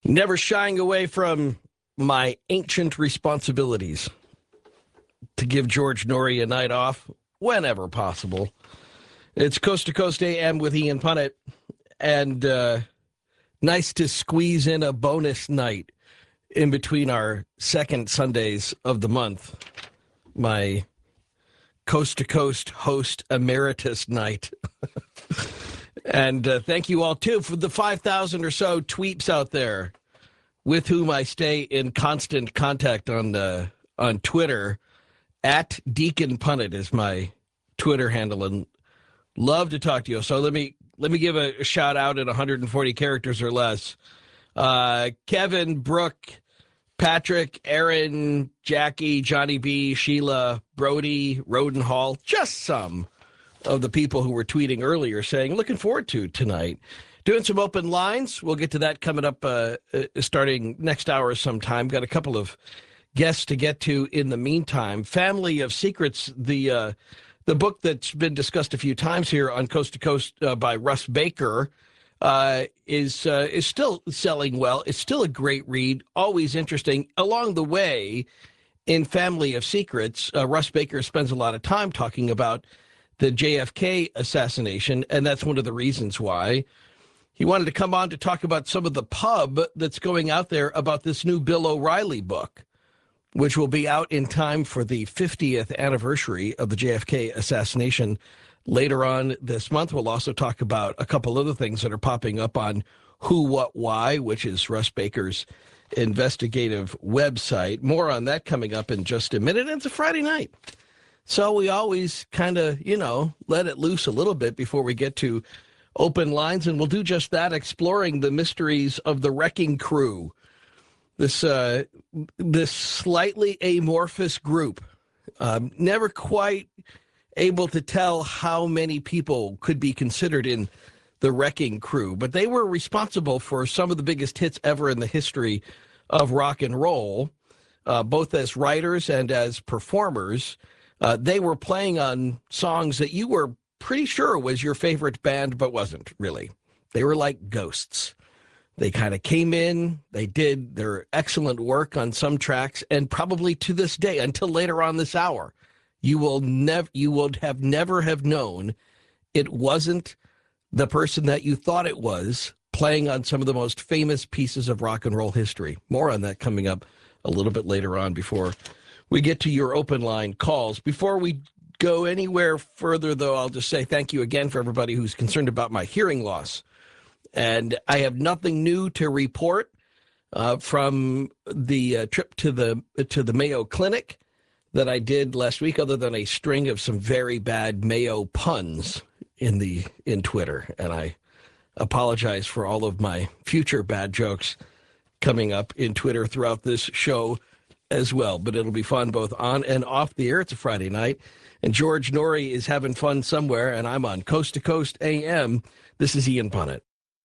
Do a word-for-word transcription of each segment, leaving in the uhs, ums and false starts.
Never shying away from my ancient responsibilities to give George Noory a night off whenever possible. It's Coast to Coast A M with Ian Punnett, and uh, nice to squeeze in a bonus night in between our second Sundays of the month. My Coast to Coast host emeritus night. And uh, thank you all, too, for the five thousand or so tweets out there with whom I stay in constant contact on uh, on Twitter. At Deacon Punnett is my Twitter handle, and love to talk to you. So let me let me give a, a shout out in one hundred forty characters or less. Uh, Kevin, Brooke, Patrick, Aaron, Jackie, Johnny B, Sheila, Brody, Roden Hall, just some of the people who were tweeting earlier saying, looking forward to tonight. Doing some open lines. We'll get to that coming up uh, uh, starting next hour sometime. Got a couple of guests to get to in the meantime. Family of Secrets, the uh, the book that's been discussed a few times here on Coast to Coast uh, by Russ Baker, uh, is uh, is still selling well. It's still a great read, always interesting. Along the way, in Family of Secrets, uh, Russ Baker spends a lot of time talking about the J F K assassination, and that's one of the reasons why he wanted to come on to talk about some of the pub that's going out there about this new Bill O'Reilly book, which will be out in time for the fiftieth anniversary of the J F K assassination later on this month. We'll also talk about a couple other things that are popping up on Who, What, Why, which is Russ Baker's investigative website. More on that coming up in just a minute. It's a Friday night, so we always kind of, you know, let it loose a little bit before we get to open lines, and we'll do just that, exploring the mysteries of the Wrecking Crew. This uh, this slightly amorphous group, um, never quite able to tell how many people could be considered in the Wrecking Crew, but they were responsible for some of the biggest hits ever in the history of rock and roll, uh, both as writers and as performers. Uh, they were playing on songs that you were pretty sure was your favorite band, but wasn't really. They were like ghosts. They kind of came in, they did their excellent work on some tracks, and probably to this day, until later on this hour, you will never, you would have never have known it wasn't the person that you thought it was playing on some of the most famous pieces of rock and roll history. More on that coming up a little bit later on before we get to your open line calls. Before we go anywhere further, though, I'll just say thank you again for everybody who's concerned about my hearing loss. And I have nothing new to report uh, from the uh, trip to the to the Mayo Clinic that I did last week, other than a string of some very bad Mayo puns in the in Twitter. And I apologize for all of my future bad jokes coming up in Twitter throughout this show as well. But it'll be fun both on and off the air. It's a Friday night, and George Noory is having fun somewhere, and I'm on Coast to Coast A M. This is Ian Punnett.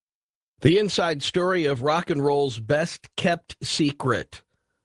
The inside story of rock and roll's best-kept secret.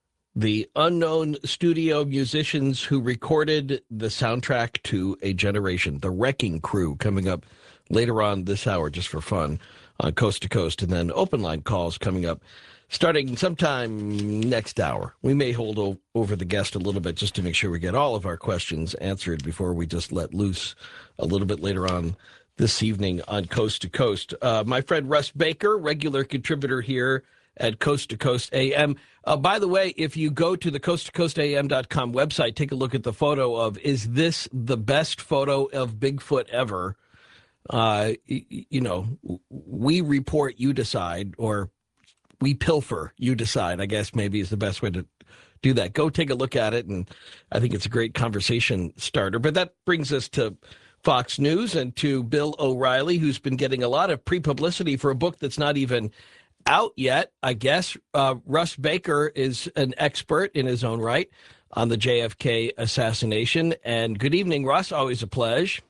The unknown studio musicians who recorded the soundtrack to a generation. The Wrecking Crew coming up later on this hour, just for fun, on Coast to Coast. And then open line calls coming up starting sometime next hour. We may hold o- over the guest a little bit just to make sure we get all of our questions answered before we just let loose a little bit later on this evening on Coast to Coast. Uh, my friend Russ Baker, regular contributor here at Coast to Coast A M. Uh, by the way, if you go to the coast to coast a m dot com website, take a look at the photo of, is this the best photo of Bigfoot ever? Uh, y- you know, we report, you decide, or we pilfer, you decide, I guess maybe is the best way to do that. Go take a look at it, and I think it's a great conversation starter. But that brings us to Fox News and to Bill O'Reilly, who's been getting a lot of pre-publicity for a book that's not even out yet, I guess. Uh, Russ Baker is an expert in his own right on the J F K assassination. And good evening, Russ. Always a pleasure.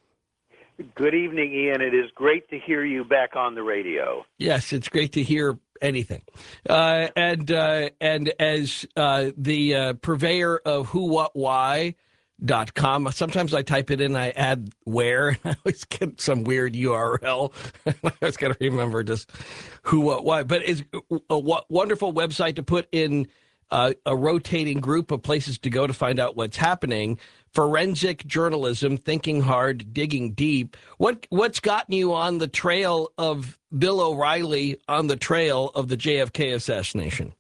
Good evening, Ian. It is great to hear you back on the radio. Yes, it's great to hear anything. Uh, and uh, and as uh, the uh, purveyor of Who, What, Why, dot com. Sometimes I type it in, I add where, and I always get some weird U R L. I always got to remember just who, what, why. But it's a wonderful website to put in uh, a rotating group of places to go to find out what's happening. Forensic journalism, thinking hard, digging deep. What what's gotten you on the trail of Bill O'Reilly, on the trail of the J F K assassination?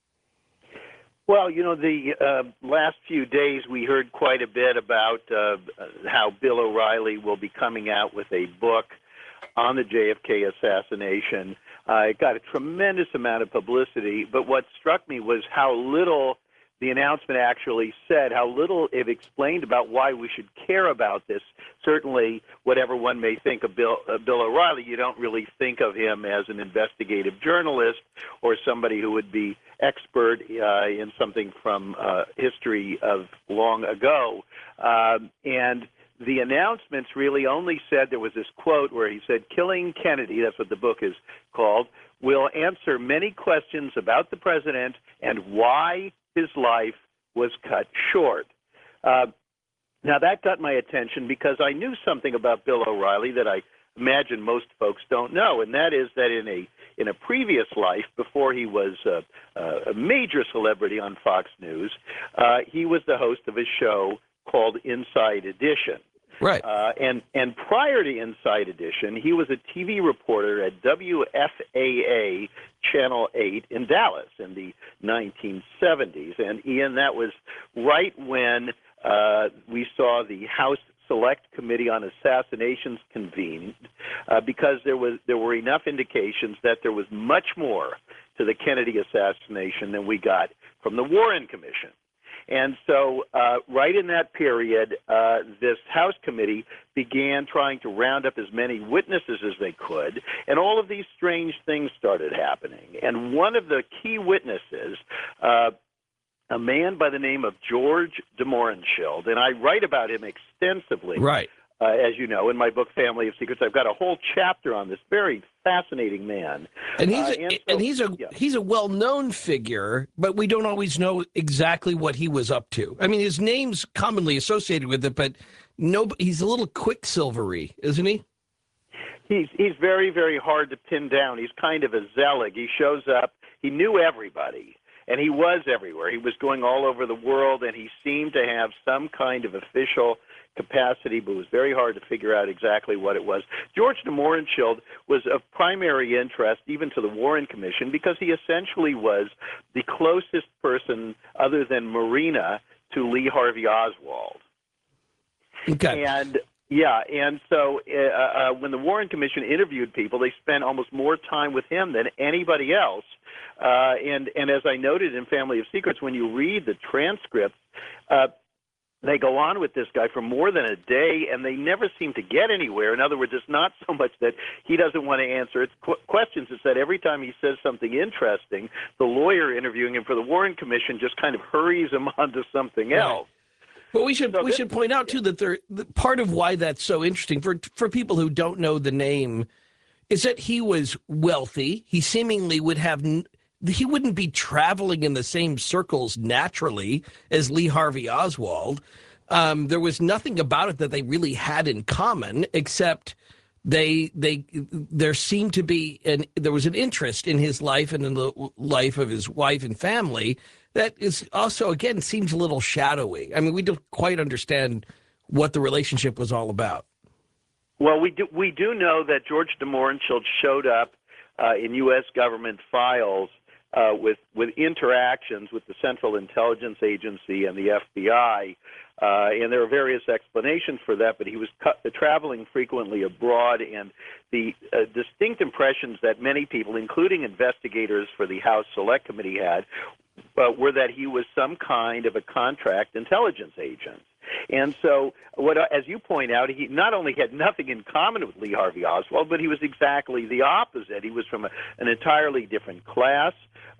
Well, you know, the uh, last few days we heard quite a bit about uh, how Bill O'Reilly will be coming out with a book on the J F K assassination. Uh, it got a tremendous amount of publicity, but what struck me was how little the announcement actually said, how little it explained about why we should care about this. Certainly, whatever one may think of Bill, uh, Bill O'Reilly, you don't really think of him as an investigative journalist or somebody who would be expert uh, in something from uh, history of long ago. Um, and the announcements really only said, there was this quote where he said, "Killing Kennedy," that's what the book is called, "will answer many questions about the president and why his life was cut short." Uh, now, that got my attention because I knew something about Bill O'Reilly that I imagine most folks don't know, and that is that in a in a previous life, before he was uh, uh, a major celebrity on Fox News, uh, he was the host of a show called Inside Edition. Right. Uh, and, and prior to Inside Edition, he was a T V reporter at W F A A Channel eight in Dallas in the nineteen seventies. And, Ian, that was right when uh, we saw the House Select Committee on Assassinations convened, uh, because there was there were enough indications that there was much more to the Kennedy assassination than we got from the Warren Commission. And so uh, right in that period, uh, this House committee began trying to round up as many witnesses as they could, and all of these strange things started happening. And one of the key witnesses, uh, a man by the name of George de Mohrenschildt, and I write about him extensively. Right. Uh, as you know, in my book, Family of Secrets, I've got a whole chapter on this very fascinating man. And he's uh, a, and, so, and he's a yeah. he's a well-known figure, but we don't always know exactly what he was up to. I mean, his name's commonly associated with it, but no, he's a little quicksilvery, isn't he? He's he's very, very hard to pin down. He's kind of a zealot. He shows up. He knew everybody, and he was everywhere. He was going all over the world, and he seemed to have some kind of official capacity, but it was very hard to figure out exactly what it was. George de Mohrenschildt was of primary interest even to the Warren Commission because he essentially was the closest person other than Marina to Lee Harvey Oswald. Okay. And yeah, and so uh, uh, when the Warren Commission interviewed people, they spent almost more time with him than anybody else. Uh, and, and as I noted in Family of Secrets, when you read the transcripts, uh, they go on with this guy for more than a day, and they never seem to get anywhere. In other words, it's not so much that he doesn't want to answer its qu- questions. It's that every time he says something interesting, the lawyer interviewing him for the Warren Commission just kind of hurries him on to something else. But we should So we this- should point out too that there the, part of why that's so interesting for for people who don't know the name is that he was wealthy. He seemingly would have. N- He wouldn't be traveling in the same circles naturally as Lee Harvey Oswald. Um, there was nothing about it that they really had in common, except they they there seemed to be an there was an interest in his life and in the life of his wife and family that is also again seems a little shadowy. I mean, we don't quite understand what the relationship was all about. Well, we do we do know that George de Mohrenschildt showed up uh, in U S government files Uh, with with interactions with the Central Intelligence Agency and the F B I, uh, and there are various explanations for that. But he was cu- traveling frequently abroad, and the uh, distinct impressions that many people, including investigators for the House Select Committee, had uh, were that he was some kind of a contract intelligence agent. And so, what, as you point out, he not only had nothing in common with Lee Harvey Oswald, but he was exactly the opposite. He was from a, an entirely different class.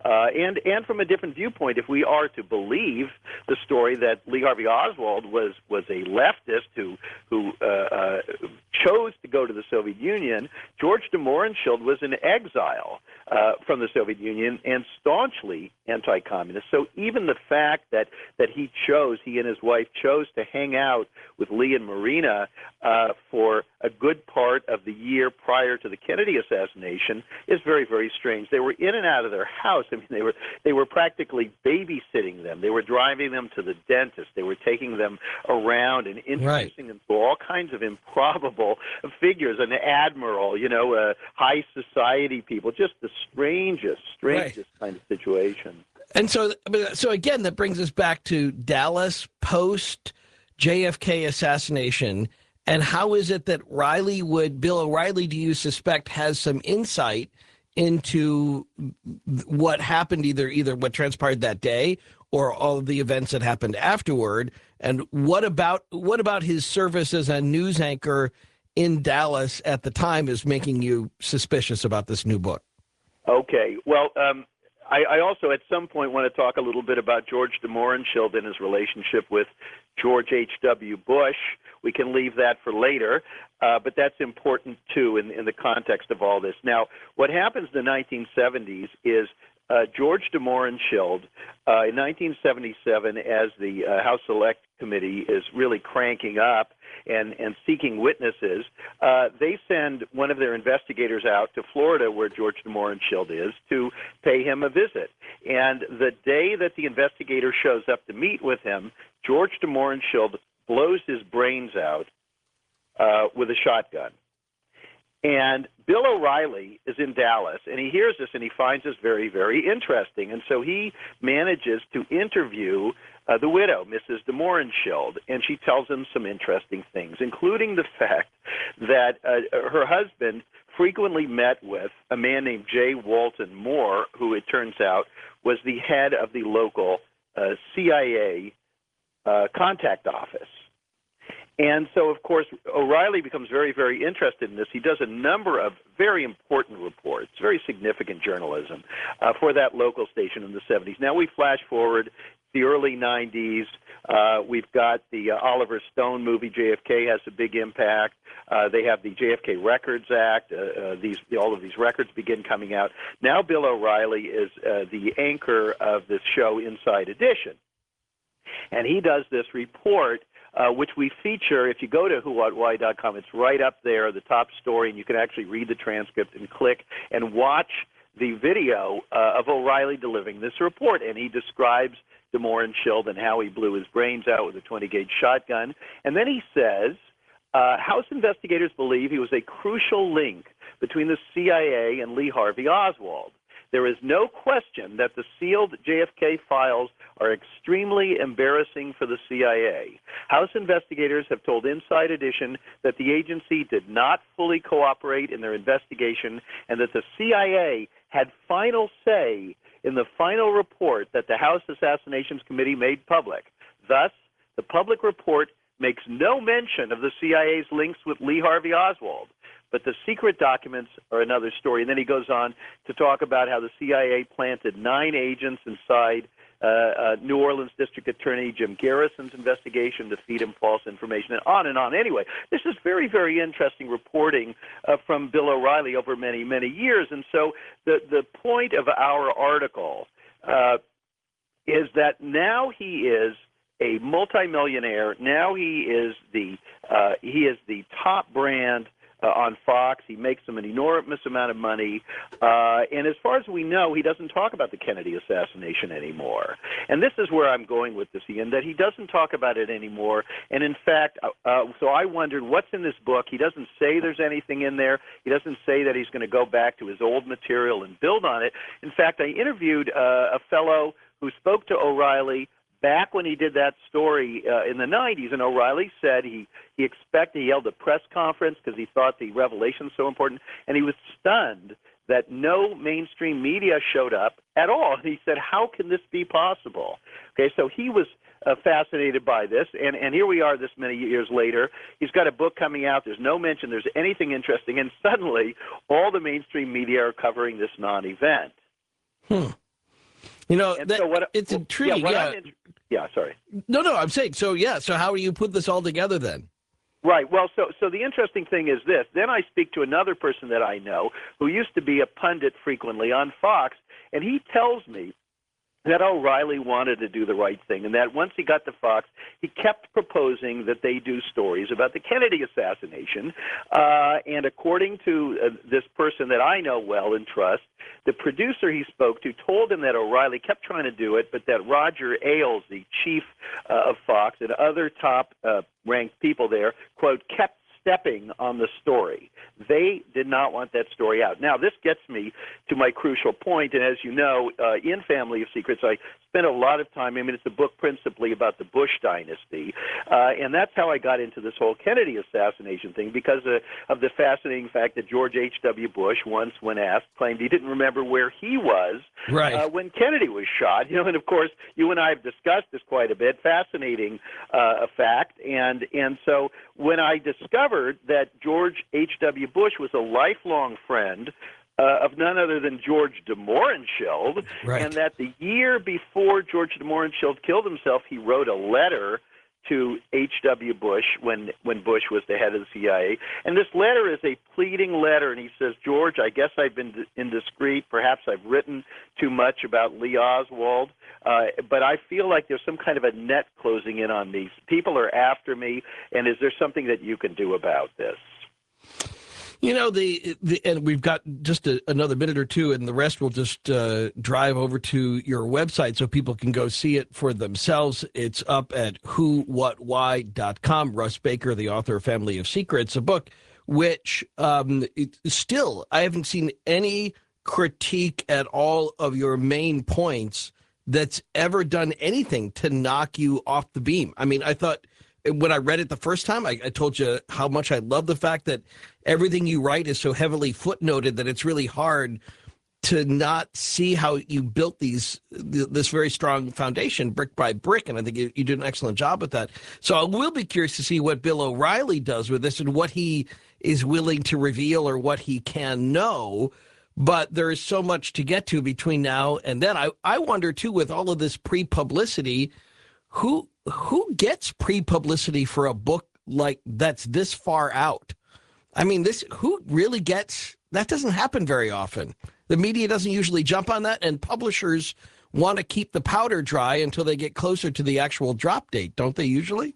Uh, and and from a different viewpoint, if we are to believe the story that Lee Harvey Oswald was was a leftist who who uh, uh, chose to go to the Soviet Union, George de Mohrenschildt was in exile uh, from the Soviet Union and staunchly anti-communist. So even the fact that that he chose, he and his wife chose to hang out with Lee and Marina uh, for a good part of the year prior to the Kennedy assassination is very, very strange. They were in and out of their house. I mean, they were they were practically babysitting them. They were driving them to the dentist. They were taking them around and introducing Right. them to all kinds of improbable figures, an admiral, you know, uh, high society people, just the strangest, strangest Right. kind of situation. And so, so again, that brings us back to Dallas post J F K assassination. And how is it that Riley would, Bill O'Reilly, do you suspect, has some insight into what happened, either either what transpired that day or all of the events that happened afterward? And what about what about his service as a news anchor in Dallas at the time is making you suspicious about this new book? Okay. Well, um, I, I also at some point want to talk a little bit about George de Mohrenschildt and his relationship with George H W. Bush. We can leave that for later, uh, but that's important, too, in, in the context of all this. Now, what happens in the nineteen seventies is uh, George de Mohrenschildt, uh, in nineteen seventy-seven, as the uh, House Select Committee is really cranking up and, and seeking witnesses, uh, they send one of their investigators out to Florida, where George de Mohrenschildt is, to pay him a visit. And the day that the investigator shows up to meet with him, George de Mohrenschildt blows his brains out uh, with a shotgun. And Bill O'Reilly is in Dallas, and he hears this, and he finds this very, very interesting. And so he manages to interview uh, the widow, Missus de Mohrenschildt, and she tells him some interesting things, including the fact that uh, her husband frequently met with a man named J. Walton Moore, who it turns out was the head of the local uh, C I A uh, contact office. And so, of course, O'Reilly becomes very, very interested in this. He does a number of very important reports, very significant journalism uh, for that local station in the seventies. Now we flash forward the early nineties. Uh, we've got the uh, Oliver Stone movie, J F K, has a big impact. Uh, they have the J F K Records Act. Uh, uh, these all of these records begin coming out. Now Bill O'Reilly is uh, the anchor of this show, Inside Edition. And he does this report, uh, which we feature. If you go to who what why dot com, it's right up there, the top story, and you can actually read the transcript and click and watch the video uh, of O'Reilly delivering this report. And he describes de Mohrenschildt and how he blew his brains out with a twenty gauge shotgun. And then he says, uh, House investigators believe he was a crucial link between the C I A and Lee Harvey Oswald. There is no question that the sealed J F K files are extremely embarrassing for the C I A. House investigators have told Inside Edition that the agency did not fully cooperate in their investigation and that the C I A had final say in the final report that the House Assassinations Committee made public. Thus, the public report makes no mention of the C I A's links with Lee Harvey Oswald. But the secret documents are another story. And then he goes on to talk about how the C I A planted nine agents inside uh, uh, New Orleans District Attorney Jim Garrison's investigation to feed him false information, and on and on. Anyway, this is very, very interesting reporting uh, from Bill O'Reilly over many, many years. And so the, the point of our article uh, is that now he is a multimillionaire. Now he is the uh, he is the top brand Uh, on Fox. He makes them an enormous amount of money. Uh, and as far as we know, he doesn't talk about the Kennedy assassination anymore. And this is where I'm going with this, Ian, that he doesn't talk about it anymore. And in fact, uh, uh, so I wondered, what's in this book? He doesn't say there's anything in there. He doesn't say that he's going to go back to his old material and build on it. In fact, I interviewed uh, a fellow who spoke to O'Reilly back when he did that story uh, in the nineties, and O'Reilly said he, he expected, he held a press conference because he thought the revelation was so important, and he was stunned that no mainstream media showed up at all. And he said, how can this be possible? Okay, so he was uh, fascinated by this, and, and here we are this many years later. He's got a book coming out. There's no mention there's anything interesting, and suddenly all the mainstream media are covering this non-event. Hmm. You know, And that, so what? it's well, intriguing. Yeah, what Yeah. I'm in- yeah, sorry. No, no, I'm saying, so yeah, so how do you put this all together then? Right. Well, so so the interesting thing is this. Then I speak to another person that I know who used to be a pundit frequently on Fox, and he tells me that O'Reilly wanted to do the right thing, and that once he got to Fox, he kept proposing that they do stories about the Kennedy assassination. Uh, and according to uh, this person that I know well and trust, the producer he spoke to told him that O'Reilly kept trying to do it, but that Roger Ailes, the chief uh, of Fox, and other top uh, ranked people there, quote, kept stepping on the story. They did not want that story out. Now, this gets me to my crucial point, and as you know, uh, in Family of Secrets, I spent a lot of time, I mean, it's a book principally about the Bush dynasty, uh, and that's how I got into this whole Kennedy assassination thing, because uh, of the fascinating fact that George H W. Bush, once when asked, claimed he didn't remember where he was Right. uh, when Kennedy was shot. You know, and of course, you and I have discussed this quite a bit. Fascinating uh, a fact, and and so when I discovered that George H W. Bush was a lifelong friend uh, of none other than George de Mohrenschildt, Right. and that the year before George de Mohrenschildt killed himself, he wrote a letter to H W. Bush when, when Bush was the head of the C I A. And this letter is a pleading letter, and he says, George, I guess I've been indiscreet. Perhaps I've written too much about Lee Oswald, uh, but I feel like there's some kind of a net closing in on me. People are after me, and is there something that you can do about this? You know, the, the and we've got just a, another minute or two, and the rest will just uh, drive over to your website so people can go see it for themselves. It's up at who what why dot com. Russ Baker, the author of Family of Secrets, a book which um, it, still I haven't seen any critique at all of your main points that's ever done anything to knock you off the beam. I mean, I thought when I read it the first time, I, I told you how much I love the fact that everything you write is so heavily footnoted that it's really hard to not see how you built these this very strong foundation brick by brick, and I think you, you did an excellent job with that. So I will be curious to see what Bill O'Reilly does with this and what he is willing to reveal or what he can know. But there is so much to get to between now and then. I, I wonder, too, with all of this pre-publicity, who who gets pre-publicity for a book like that's this far out? I mean, this who really gets that doesn't happen very often. The media doesn't usually jump on that, and publishers want to keep the powder dry until they get closer to the actual drop date, don't they usually?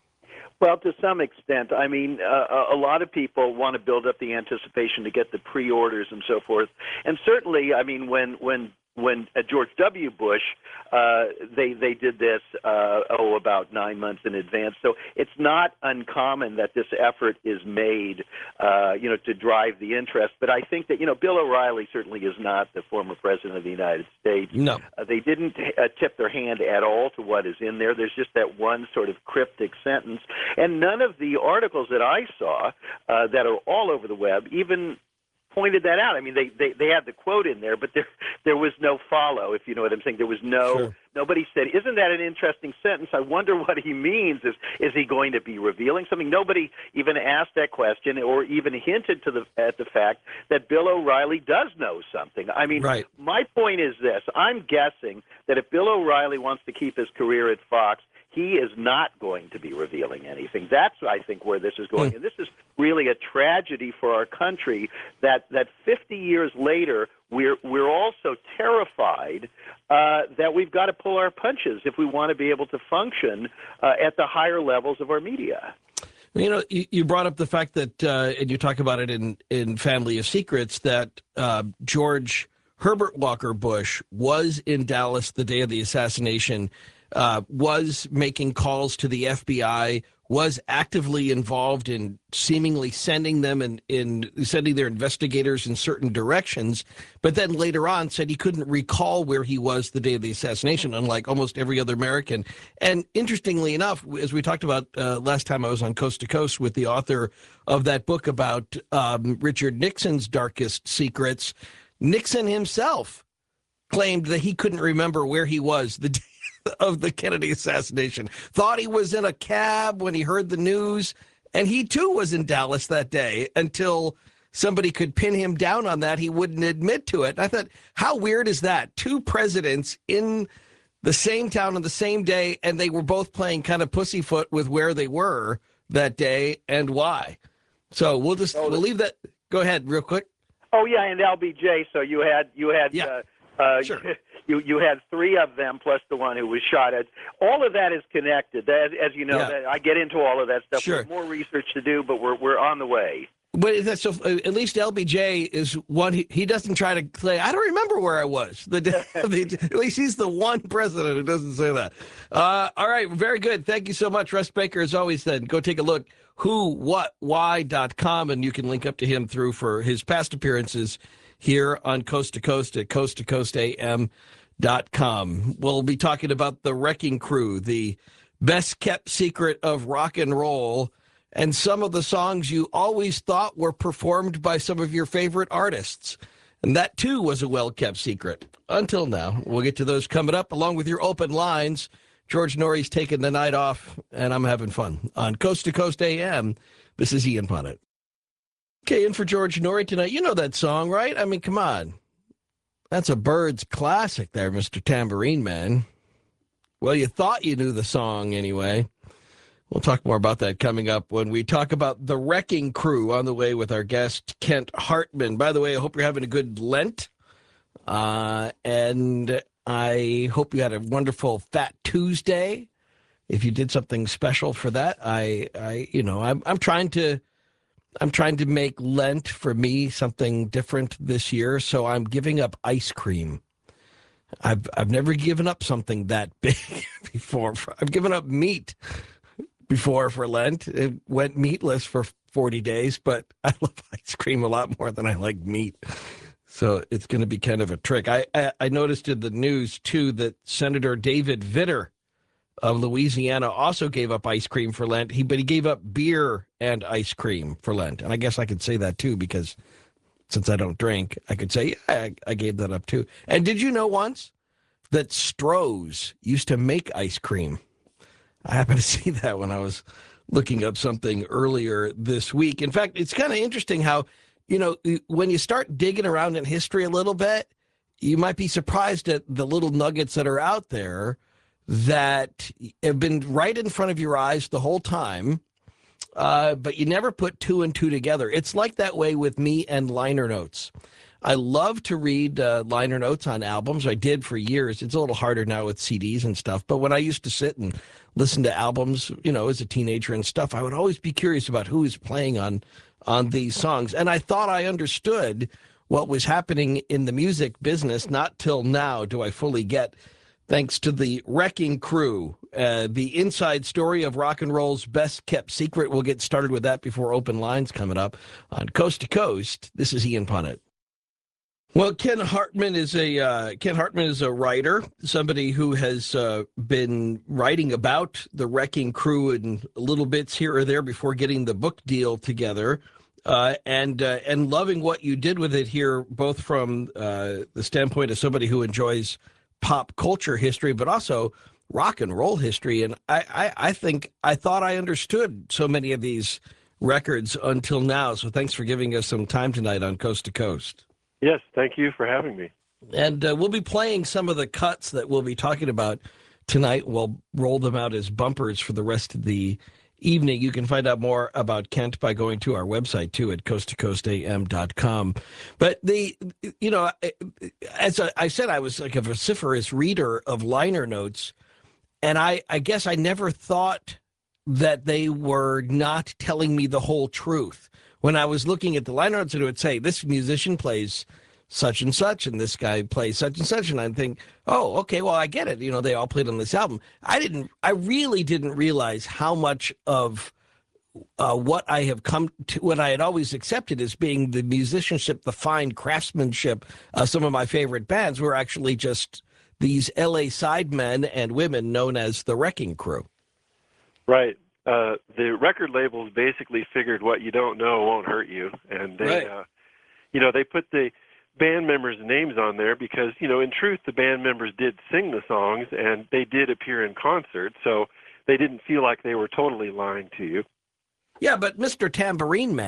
Well, to some extent. I mean, uh, a lot of people want to build up the anticipation to get the pre-orders and so forth. And certainly, I mean, when when when uh, George W. Bush, uh, they they did this, uh, oh, about nine months in advance. So it's not uncommon that this effort is made, uh, you know, to drive the interest. But I think that, you know, Bill O'Reilly certainly is not the former president of the United States. No. Uh, they didn't uh, tip their hand at all to what is in there. There's just that one sort of cryptic sentence. And none of the articles that I saw uh, that are all over the web even pointed that out. I mean, they, they, they had the quote in there, but there there was no follow, if you know what I'm saying. There was no, Sure. Nobody said, isn't that an interesting sentence? I wonder what he means. Is is he going to be revealing something? Nobody even asked that question or even hinted to the at the fact that Bill O'Reilly does know something. I mean, Right. my point is this. I'm guessing that if Bill O'Reilly wants to keep his career at Fox, he is not going to be revealing anything. That's, I think, where this is going. Mm. And this is really a tragedy for our country that, that fifty years later, we're, we're also terrified uh, that we've got to pull our punches if we want to be able to function uh, at the higher levels of our media. You know, you, you brought up the fact that, uh, and you talk about it in, in Family of Secrets, that uh, George Herbert Walker Bush was in Dallas the day of the assassination, uh, was making calls to the F B I, was actively involved in seemingly sending them and in, in sending their investigators in certain directions, but then later on said he couldn't recall where he was the day of the assassination, unlike almost every other American. And interestingly enough, as we talked about uh, last time I was on Coast to Coast with the author of that book about um, Richard Nixon's darkest secrets, Nixon himself claimed that he couldn't remember where he was the day of the Kennedy assassination, thought he was in a cab when he heard the news, and he too was in Dallas that day until somebody could pin him down on that, he wouldn't admit to it. And I thought, how weird is that? Two presidents in the same town on the same day, and they were both playing kind of pussyfoot with where they were that day and why. So we'll just Oh, we'll leave that. Go ahead, real quick. Oh yeah, and L B J. So you had you had Yeah, uh, uh, sure. you you had three of them plus the one who was shot at. All of that is connected. As, as you know, Yeah. that, I get into all of that stuff. Sure. There's more research to do, but we're we're on the way. But that's so. At least L B J is one. He, he doesn't try to say, "I don't remember where I was." The, the at least he's the one president who doesn't say that. Uh, all right, very good. Thank you so much, Russ Baker. As always, then go take a look. Who, what, why dot com, and you can link up to him through for his past appearances here on Coast to Coast at coast to coast a m dot com. We'll be talking about the Wrecking Crew, the best kept secret of rock and roll, and some of the songs you always thought were performed by some of your favorite artists. And that, too, was a well-kept secret. Until now. We'll get to those coming up, along with your open lines. George Norrie's taking the night off, and I'm having fun. On Coast to Coast A M, this is Ian Punnett. Okay, in for George Norrie tonight. You know that song, right? I mean, come on. That's a Byrds classic there, Mister Tambourine Man. Well, you thought you knew the song anyway. We'll talk more about that coming up when we talk about the Wrecking Crew on the way with our guest, Kent Hartman. By the way, I hope you're having a good Lent. Uh, and I hope you had a wonderful Fat Tuesday. If you did something special for that, I, I, you know, I'm, I'm trying to, I'm trying to make Lent for me something different this year. So I'm giving up ice cream. I've, I've never given up something that big before. I've given up meat before for Lent. It went meatless for forty days, but I love ice cream a lot more than I like meat. So it's going to be kind of a trick. I, I, I noticed in the news, too, that Senator David Vitter of Louisiana also gave up ice cream for Lent. He But he gave up beer and ice cream for Lent. And I guess I could say that, too, because since I don't drink, I could say, yeah, I, I gave that up, too. And did you know once that Stroh's used to make ice cream? I happened to see that when I was looking up something earlier this week. In fact, it's kind of interesting how, you know, when you start digging around in history a little bit, you might be surprised at the little nuggets that are out there that have been right in front of your eyes the whole time, uh, but you never put two and two together. It's like that way with me and liner notes. I love to read uh, liner notes on albums. I did for years. It's a little harder now with C Ds and stuff. But when I used to sit and listen to albums, you know, as a teenager and stuff, I would always be curious about who is playing on on these songs. And I thought I understood what was happening in the music business. Not till now do I fully get, thanks to the Wrecking Crew, uh, the inside story of rock and roll's best kept secret. We'll get started with that before open lines coming up on Coast to Coast. This is Ian Punnett. Well, Ken Hartman is a uh, Ken Hartman is a writer, somebody who has uh, been writing about the Wrecking Crew in little bits here or there before getting the book deal together, uh, and uh, and loving what you did with it here, both from uh, the standpoint of somebody who enjoys pop culture history, but also rock and roll history. And I, I, I think I thought I understood so many of these records until now. So thanks for giving us some time tonight on Coast to Coast. Yes, thank you for having me. And uh, we'll be playing some of the cuts that we'll be talking about tonight. We'll roll them out as bumpers for the rest of the evening. You can find out more about Kent by going to our website, too, at coast to coast a m dot com. But, the, you know, as I said, I was like a vociferous reader of liner notes, and I, I guess I never thought that they were not telling me the whole truth. When I was looking at the liner notes, it would say, this musician plays such and such, and this guy plays such and such, and I think, oh, okay, well, I get it. You know, they all played on this album. I didn't, I really didn't realize how much of uh, what I have come to, what I had always accepted as being the musicianship, the fine craftsmanship, uh, some of my favorite bands were actually just these L A sidemen and women known as the Wrecking Crew. Right. Uh, the record labels basically figured what you don't know won't hurt you, and they, Right. uh, you know, they put the band members' names on there because, you know, in truth, the band members did sing the songs and they did appear in concert, so they didn't feel like they were totally lying to you. Yeah, but Mister Tambourine Man,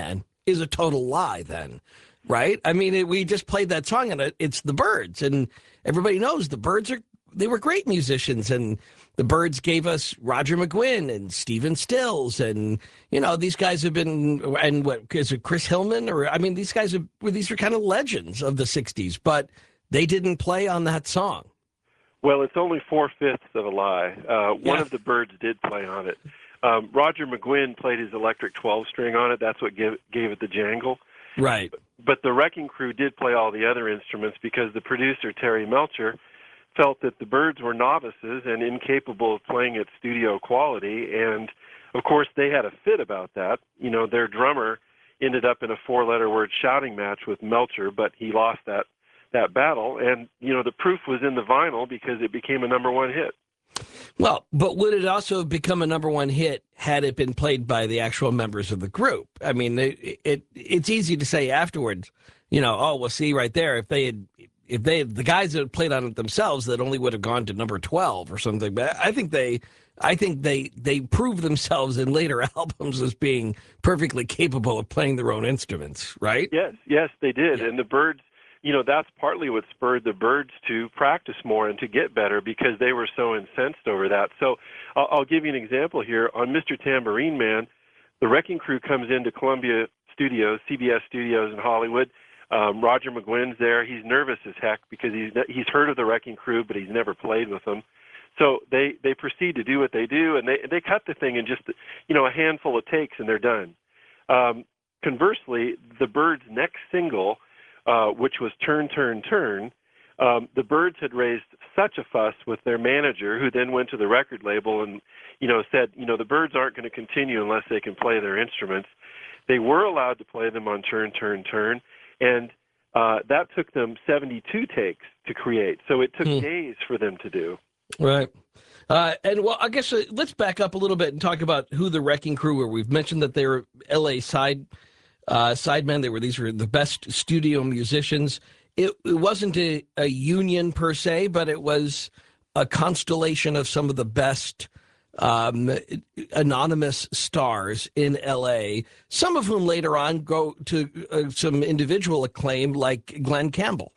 is a total lie then, right? I mean, it, we just played that song and it, it's the Byrds, and everybody knows the Byrds are they were great musicians, and the Byrds gave us Roger McGuinn and Stephen Stills, and you know these guys have been, and what is it, Chris Hillman, or I mean these guys are these are kind of legends of the sixties, but they didn't play on that song. Well, it's only four-fifths of a lie. Uh, one Yeah. of the Byrds did play on it. Um, Roger McGuinn played his electric twelve-string on it. That's what gave, gave it the jangle. Right. But the Wrecking Crew did play all the other instruments because the producer, Terry Melcher, felt that the Byrds were novices and incapable of playing at studio quality. And, of course, they had a fit about that. You know, their drummer ended up in a four-letter word shouting match with Melcher, but he lost that that battle. And, you know, the proof was in the vinyl because it became a number one hit. Well, but would it also have become a number one hit had it been played by the actual members of the group? I mean, it, it it's easy to say afterwards, you know, oh, well, see right there, if they had, if they, the guys that had played on it themselves, that only would have gone to number twelve or something. But I think they, I think they, they proved themselves in later albums as being perfectly capable of playing their own instruments, right? Yes, yes, they did. Yeah. And the Byrds, you know, that's partly what spurred the Byrds to practice more and to get better because they were so incensed over that. So I'll, I'll give you an example here. On Mister Tambourine Man, the Wrecking Crew comes into Columbia Studios, C B S Studios in Hollywood. Um, Roger McGuinn's there. He's nervous as heck because he's he's heard of the Wrecking Crew, but he's never played with them. So they, they proceed to do what they do, and they they cut the thing in just, you know, a handful of takes, and they're done. Um, conversely, the Byrds' next single, Uh, which was Turn, Turn, Turn, um, the Byrds had raised such a fuss with their manager, who then went to the record label and, you know, said, you know, the Byrds aren't going to continue unless they can play their instruments. They were allowed to play them on Turn, Turn, Turn, and uh, that took them seventy-two takes to create. So it took Hmm. days for them to do. Right. Uh, and well, I guess uh, let's back up a little bit and talk about who the Wrecking Crew were. We've mentioned that they were L A side uh, sidemen. They were these were the best studio musicians. It, it wasn't a, a union per se, but it was a constellation of some of the best um, anonymous stars in L A. Some of whom later on go to uh, some individual acclaim, like Glenn Campbell.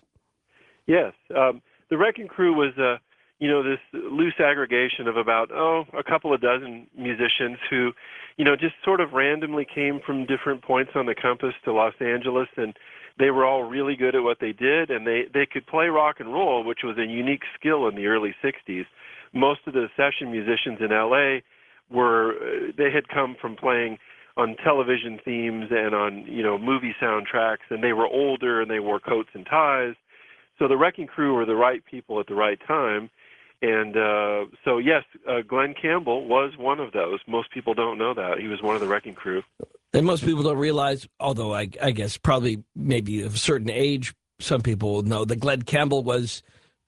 Yes. Um, the Wrecking Crew was, uh, you know, this loose aggregation of about, oh, a couple of dozen musicians who, you know, just sort of randomly came from different points on the compass to Los Angeles, and they were all really good at what they did, and they, they could play rock and roll, which was a unique skill in the early sixties. Most of the session musicians in L A were, they had come from playing on television themes and on, you know, movie soundtracks, and they were older and they wore coats and ties. So the Wrecking Crew were the right people at the right time. And uh, so, yes, uh, Glenn Campbell was one of those. Most people don't know that. He was one of the Wrecking Crew. And most people don't realize, although I, I guess probably maybe of a certain age, some people will know that Glenn Campbell was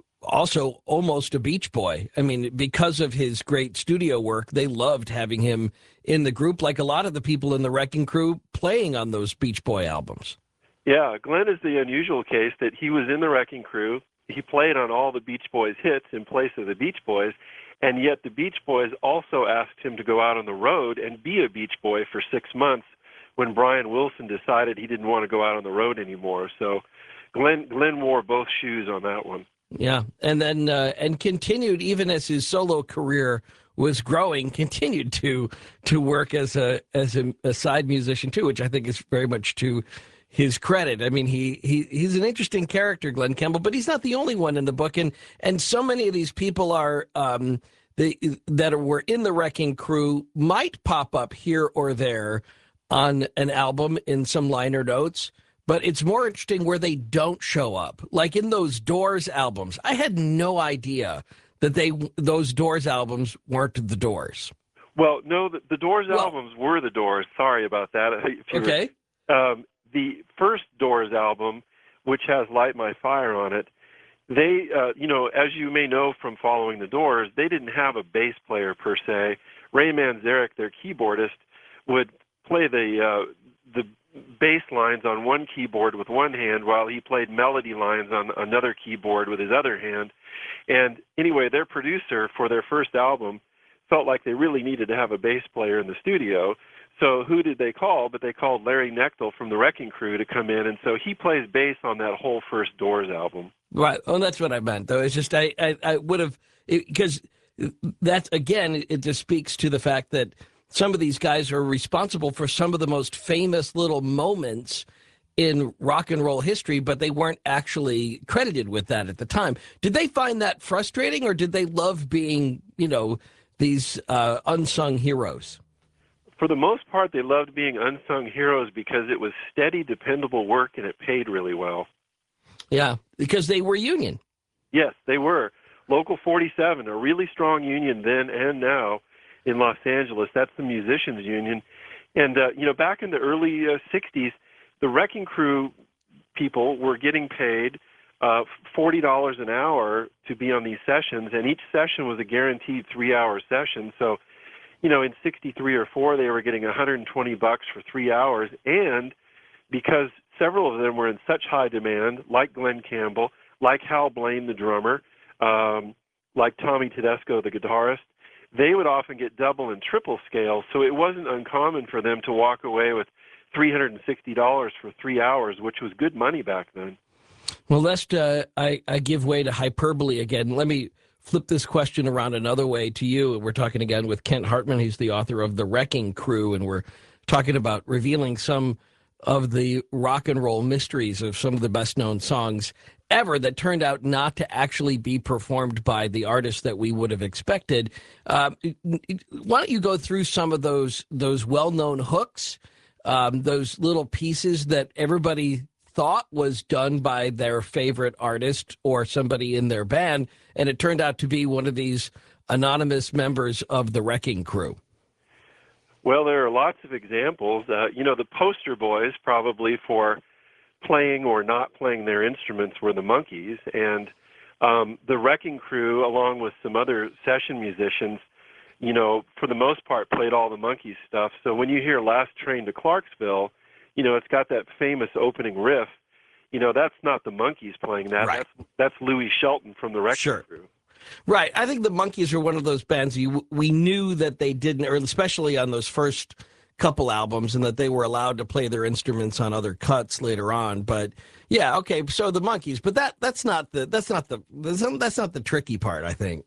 also almost a Beach Boy. I mean, because of his great studio work, they loved having him in the group, like a lot of the people in the Wrecking Crew playing on those Beach Boy albums. Yeah, Glenn is the unusual case that he was in the Wrecking Crew. He played on all the Beach Boys hits in place of the Beach Boys, and yet the Beach Boys also asked him to go out on the road and be a Beach Boy for six months when Brian Wilson decided he didn't want to go out on the road anymore. So Glenn Glenn wore both shoes on that one. Yeah, and then uh, and continued even as his solo career was growing, continued to to work as a as a, a side musician too, which I think is very much to his credit. I mean, he he he's an interesting character, Glenn Campbell, but he's not the only one in the book, and and so many of these people are um, the that were in the Wrecking Crew might pop up here or there on an album in some liner notes. But it's more interesting where they don't show up. Like in those Doors albums, I had no idea that they those Doors albums weren't the Doors. Well, no, the, the Doors Well, albums were the Doors. Sorry about that. If you were- Okay. um, the first Doors album, which has Light My Fire on it, they, uh, you know, as you may know from following the Doors, they didn't have a bass player per se. Ray Manzarek, their keyboardist, would play the uh, the bass lines on one keyboard with one hand while he played melody lines on another keyboard with his other hand. And anyway, their producer for their first album felt like they really needed to have a bass player in the studio. So who did they call? But they called Larry Knechtel from the Wrecking Crew to come in, and so he plays bass on that whole first Doors album. Right. Oh, that's what I meant, though. It's just I, I, I would have, because that's, again, it just speaks to the fact that some of these guys are responsible for some of the most famous little moments in rock and roll history, but they weren't actually credited with that at the time. Did they find that frustrating, or did they love being, you know, these uh, unsung heroes? For the most part, they loved being unsung heroes because it was steady, dependable work, and it paid really well. Yeah, because they were union. Yes, they were. Local forty-seven, a really strong union then and now in Los Angeles. That's the musicians' union. And, uh, you know, back in the early uh, sixties, the Wrecking Crew people were getting paid uh, forty dollars an hour to be on these sessions, and each session was a guaranteed three-hour session. So, you know, in sixty-three or four, they were getting one hundred twenty bucks for three hours, and because several of them were in such high demand, like Glenn Campbell, like Hal Blaine, the drummer, um, like Tommy Tedesco, the guitarist, they would often get double and triple scale, so it wasn't uncommon for them to walk away with three hundred sixty dollars for three hours, which was good money back then. Well, lest uh, I, I give way to hyperbole again, let me flip this question around another way to you. We're talking again with Kent Hartman. He's the author of The Wrecking Crew, and we're talking about revealing some of the rock and roll mysteries of some of the best-known songs ever that turned out not to actually be performed by the artists that we would have expected. Uh, why don't you go through some of those those well-known hooks, um, those little pieces that everybody thought was done by their favorite artist or somebody in their band, and it turned out to be one of these anonymous members of the Wrecking Crew? Well, there are lots of examples. Uh, you know, the poster boys probably for playing or not playing their instruments were the Monkees, and um, the Wrecking Crew, along with some other session musicians, you know, for the most part played all the Monkees stuff. So when you hear Last Train to Clarksville, you know, it's got that famous opening riff. You know, that's not the Monkees playing that. Right. That's, that's Louis Shelton from the Wrecking Sure. Crew. Right. I think the Monkees are one of those bands you, we knew that they didn't, or especially on those first couple albums, and that they were allowed to play their instruments on other cuts later on. But yeah, okay. So the Monkees, but that that's not the that's not the that's not the tricky part, I think.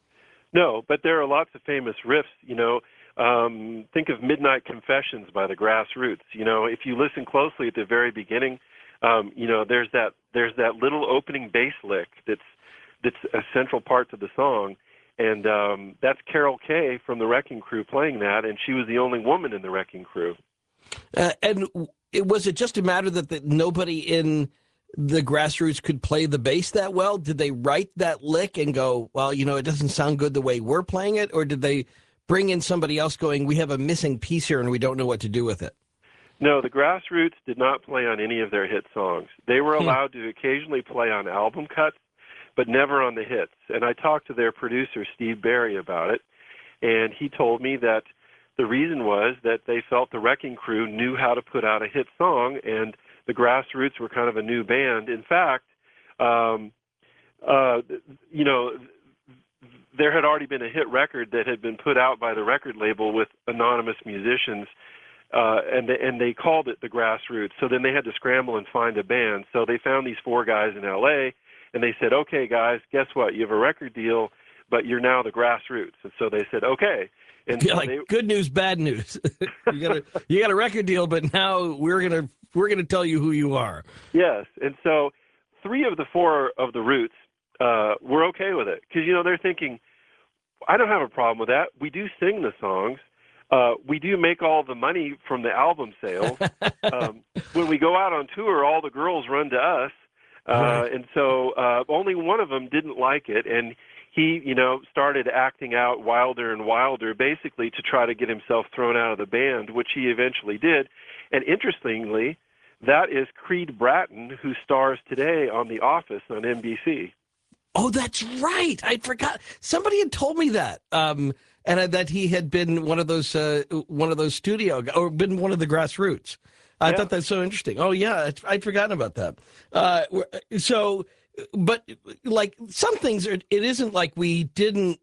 No, but there are lots of famous riffs. You know, um, think of Midnight Confessions by the Grassroots. You know, if you listen closely at the very beginning, um, you know, there's that there's that little opening bass lick that's that's a central part to the song, and um, that's Carol Kay from the Wrecking Crew playing that, and she was the only woman in the Wrecking Crew. Uh, and it, was it just a matter that, that nobody in the Grassroots could play the bass that well? Did they write that lick and go, well, you know, it doesn't sound good the way we're playing it? Or did they bring in somebody else going, we have a missing piece here and we don't know what to do with it? No, the Grassroots did not play on any of their hit songs. They were allowed to occasionally play on album cuts, but never on the hits. And I talked to their producer, Steve Barry, about it, and he told me that the reason was that they felt the Wrecking Crew knew how to put out a hit song, and the Grassroots were kind of a new band. In fact, um, uh, you know, there had already been a hit record that had been put out by the record label with anonymous musicians, uh, and, they, and they called it the Grassroots. So then they had to scramble and find a band. So they found these four guys in L A, and they said, okay, guys, guess what? You have a record deal, but you're now the Grassroots. And so they said, okay. And yeah, so like they, good news, bad news. you got a you got a record deal, but now we're gonna we're gonna tell you who you are. Yes, and so three of the four of the Roots uh, were okay with it because you know they're thinking, I don't have a problem with that. We do sing the songs. Uh, we do make all the money from the album sales. um, when we go out on tour, all the girls run to us. Uh, Right. And so uh, only one of them didn't like it, and he, you know, started acting out wilder and wilder, basically to try to get himself thrown out of the band, which he eventually did. And interestingly, that is Creed Bratton, who stars today on The Office on N B C. Oh, that's right. I forgot. Somebody had told me that, um, and uh, that he had been one of those uh, one of those studio or been one of the Grassroots. I Yeah. thought that's so interesting. Oh, yeah, I'd, I'd forgotten about that. Uh, so, but like some things, are, it isn't like we didn't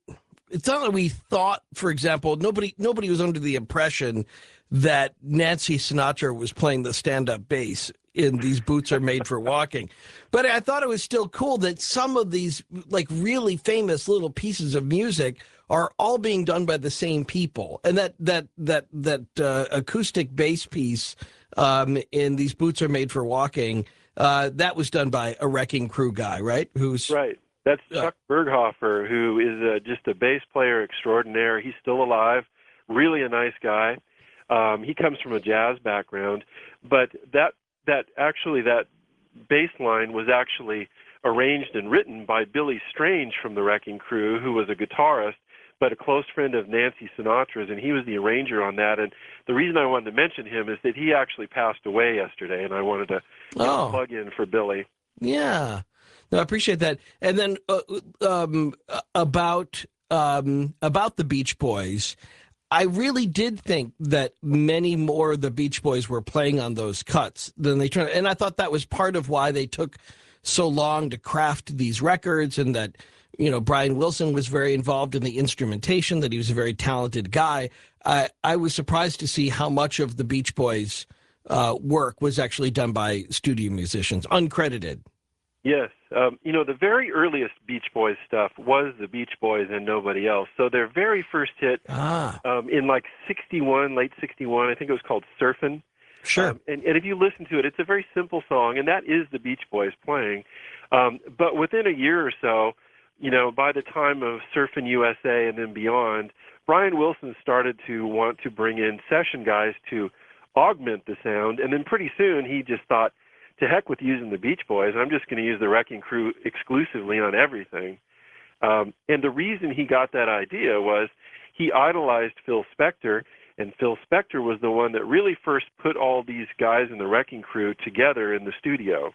it's not that we thought, for example, nobody nobody was under the impression that Nancy Sinatra was playing the stand-up bass in These Boots Are Made for Walking. But I thought it was still cool that some of these like really famous little pieces of music are all being done by the same people. And that that that that uh, acoustic bass piece um, in These Boots Are Made for Walking, uh, that was done by a Wrecking Crew guy, right? Who's right. That's Chuck uh, Berghofer, who is uh, just a bass player extraordinaire. He's still alive, really a nice guy. Um, he comes from a jazz background, but that that actually that bass line was actually arranged and written by Billy Strange from the Wrecking Crew, who was a guitarist, but a close friend of Nancy Sinatra's, and he was the arranger on that. And the reason I wanted to mention him is that he actually passed away yesterday, and I wanted to oh. plug in for Billy. Yeah, no, I appreciate that. And then uh, um, about um, about the Beach Boys, I really did think that many more of the Beach Boys were playing on those cuts than they tried. And I thought that was part of why they took so long to craft these records, and that, you know, Brian Wilson was very involved in the instrumentation, that he was a very talented guy. I, I was surprised to see how much of the Beach Boys uh, work was actually done by studio musicians, uncredited. Yes. Um, you know, the very earliest Beach Boys stuff was the Beach Boys and nobody else. So their very first hit ah. um, in like sixty-one, late sixty-one, I think it was called Surfin'. Sure. Um, and, and if you listen to it, it's a very simple song, and that is the Beach Boys playing. Um, but within a year or so, you know, by the time of Surfin' U S A and then beyond, Brian Wilson started to want to bring in session guys to augment the sound. And then pretty soon he just thought, to heck with using the Beach Boys, I'm just going to use the Wrecking Crew exclusively on everything. Um, and the reason he got that idea was he idolized Phil Spector, and Phil Spector was the one that really first put all these guys in the Wrecking Crew together in the studio.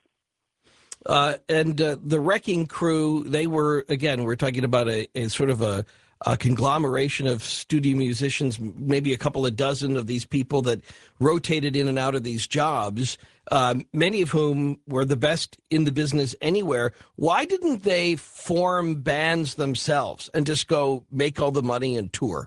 Uh, and uh, the Wrecking Crew, they were, again, we're talking about a, a sort of a, a conglomeration of studio musicians, maybe a couple of dozen of these people that rotated in and out of these jobs, um, many of whom were the best in the business anywhere. Why didn't they form bands themselves and just go make all the money and tour?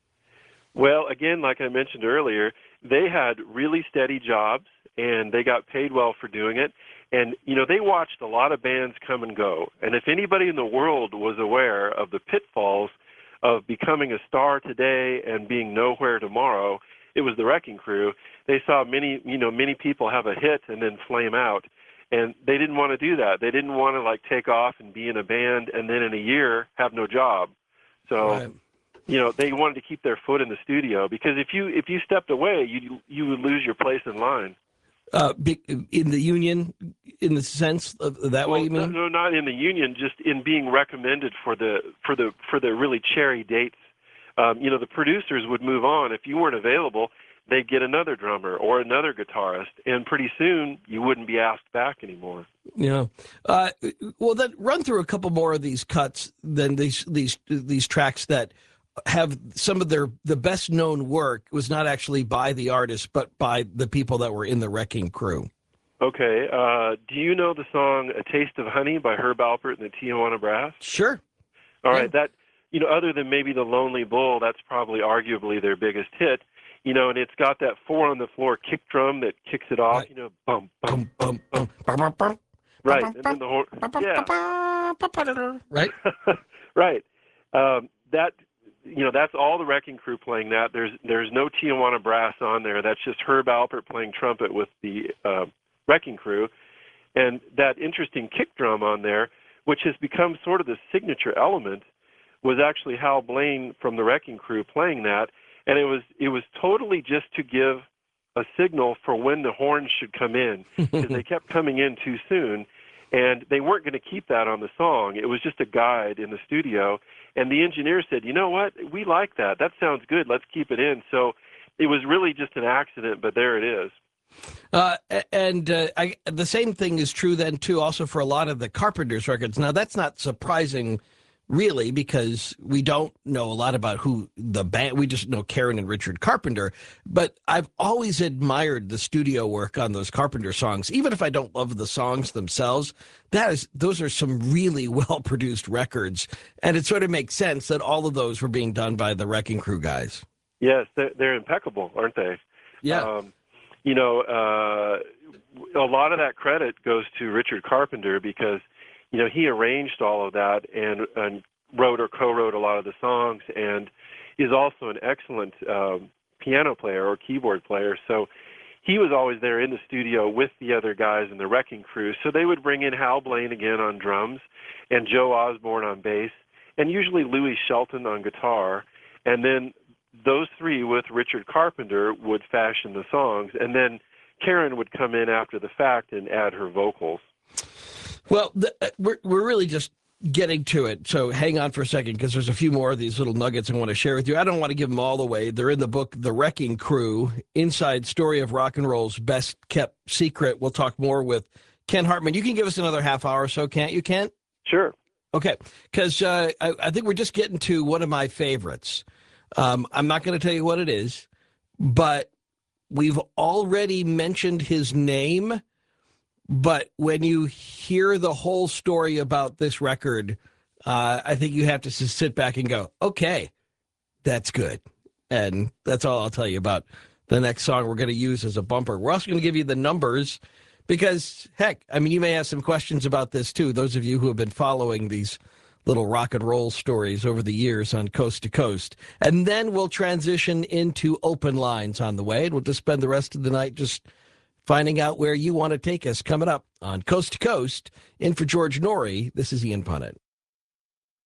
Well, again, like I mentioned earlier, they had really steady jobs, and they got paid well for doing it. And, you know, they watched a lot of bands come and go. And if anybody in the world was aware of the pitfalls of becoming a star today and being nowhere tomorrow, it was the Wrecking Crew. They saw many, you know, many people have a hit and then flame out. And they didn't want to do that. They didn't want to, like, take off and be in a band and then in a year have no job. So, right. you know, they wanted to keep their foot in the studio, because if you if you stepped away, you you would lose your place in line. Uh, in the union, in the sense of that well, way, you mean? No, no, not in the union. Just in being recommended for the for the for the really cherry dates. Um, you know, the producers would move on. If you weren't available, they'd get another drummer or another guitarist, and pretty soon you wouldn't be asked back anymore. Yeah. Uh, well, then run through a couple more of these cuts than these these these tracks that have some of their the best known work was not actually by the artist, but by the people that were in the Wrecking Crew. Okay. Uh, do you know the song "A Taste of Honey" by Herb Alpert and the Tijuana Brass? Sure. All yeah. right. That, you know, other than maybe "The Lonely Bull," that's probably arguably their biggest hit. You know, and it's got that four on the floor kick drum that kicks it off. Right. You know, bum bum bum bum bum bum. Right. And then the horn. Yeah. Right. Right. Um, that. You know, that's all the Wrecking Crew playing that. There's there's no Tijuana Brass on there. That's just Herb Alpert playing trumpet with the uh, Wrecking Crew. And that interesting kick drum on there, which has become sort of the signature element, was actually Hal Blaine from the Wrecking Crew playing that. And it was it was totally just to give a signal for when the horns should come in, because they kept coming in too soon. And they weren't going to keep that on the song. It was just a guide in the studio. And the engineer said, you know what, we like that. That sounds good. Let's keep it in. So it was really just an accident, but there it is. Uh, and uh, I, the same thing is true then, too, also for a lot of the Carpenters records. Now, that's not surprising really, because we don't know a lot about who the band, we just know Karen and Richard Carpenter. But I've always admired the studio work on those Carpenter songs, even if I don't love the songs themselves. That is, those are some really well-produced records. And it sort of makes sense that all of those were being done by the Wrecking Crew guys. Yes, they're, they're impeccable, aren't they? Yeah. Um, you know, uh, a lot of that credit goes to Richard Carpenter because, you know, he arranged all of that and, and wrote or co-wrote a lot of the songs, and is also an excellent um, piano player or keyboard player. So he was always there in the studio with the other guys in the Wrecking Crew. So they would bring in Hal Blaine again on drums and Joe Osborne on bass, and usually Louis Shelton on guitar. And then those three with Richard Carpenter would fashion the songs. And then Karen would come in after the fact and add her vocals. Well, the, we're we're really just getting to it, so hang on for a second, because there's a few more of these little nuggets I want to share with you. I don't want to give them all away. They're in the book, The Wrecking Crew, Inside Story of Rock and Roll's Best Kept Secret. We'll talk more with Ken Hartman. You can give us another half hour or so, can't you, Ken? Sure. Okay, because uh, I, I think we're just getting to one of my favorites. Um, I'm not going to tell you what it is, but we've already mentioned his name. But when you hear the whole story about this record, uh, I think you have to just sit back and go, okay, that's good. And that's all I'll tell you about the next song we're going to use as a bumper. We're also going to give you the numbers because, heck, I mean, you may have some questions about this, too. Those of you who have been following these little rock and roll stories over the years on Coast to Coast. And then we'll transition into open lines on the way. And we'll just spend the rest of the night just finding out where you want to take us. Coming up on Coast to Coast. In for George Noory, this is Ian Punnett.